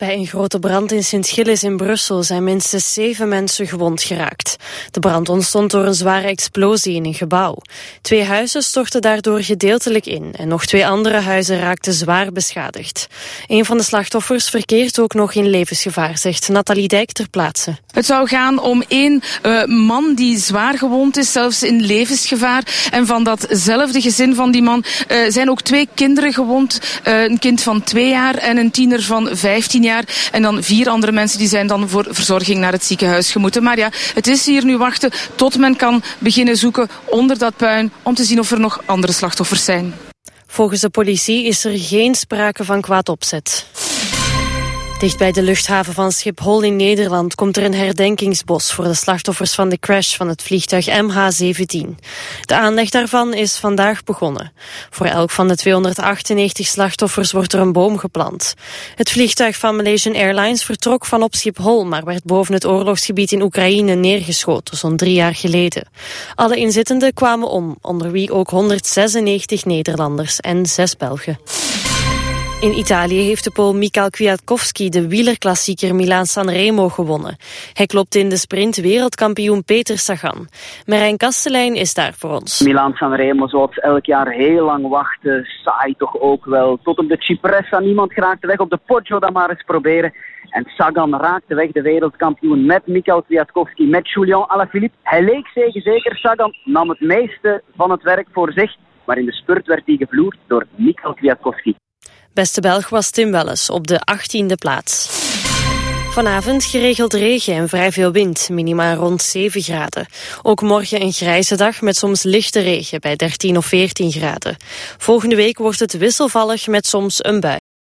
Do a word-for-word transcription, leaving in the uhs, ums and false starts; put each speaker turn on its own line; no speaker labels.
Bij een grote brand in Sint-Gilles in Brussel zijn minstens zeven mensen gewond geraakt. De brand ontstond door een zware explosie in een gebouw. Twee huizen stortten daardoor gedeeltelijk in en nog twee andere huizen raakten zwaar beschadigd. Een van de slachtoffers verkeert ook nog in levensgevaar, zegt Nathalie Dijk ter plaatse.
Het zou gaan om één uh, man die zwaar gewond is, zelfs in levensgevaar. En van datzelfde gezin van die man uh, zijn ook twee kinderen gewond. Uh, een kind van twee jaar en een tiener van vijftien jaar. En dan vier andere mensen die zijn dan voor verzorging naar het ziekenhuis gemoeten. Maar ja, het is hier nu wachten tot men kan beginnen zoeken onder dat puin om te zien of er nog andere slachtoffers zijn.
Volgens de politie is er geen sprake van kwaad opzet. Dicht bij de luchthaven van Schiphol in Nederland komt er een herdenkingsbos voor de slachtoffers van de crash van het vliegtuig M H zeventien. De aanleg daarvan is vandaag begonnen. Voor elk van de tweehonderdachtennegentig slachtoffers wordt er een boom geplant. Het vliegtuig van Malaysian Airlines vertrok van op Schiphol, maar werd boven het oorlogsgebied in Oekraïne neergeschoten, zo'n drie jaar geleden. Alle inzittenden kwamen om, onder wie ook honderdzesennegentig Nederlanders en zes Belgen. In Italië heeft de Pool Michał Kwiatkowski de wielerklassieker Milaan-San Remo gewonnen. Hij klopte in de sprint wereldkampioen Peter Sagan. Marijn Kastelein is daar voor ons.
Milaan-San Remo, zoals elk jaar, heel lang wachten. Saai toch ook wel. Tot op de Cipressa, niemand raakte weg. Op de Poggio dan maar eens proberen. En Sagan raakte weg, de wereldkampioen, met Michał Kwiatkowski, met Julian Alaphilippe. Hij leek zeker, Sagan nam het meeste van het werk voor zich. Maar in de spurt werd hij gevloerd door Michał Kwiatkowski.
Beste Belg was Tim Welles op de achttiende plaats. Vanavond geregeld regen en vrij veel wind, minima rond zeven graden. Ook morgen een grijze dag met soms lichte regen bij dertien of veertien graden. Volgende week wordt het wisselvallig met soms een bui.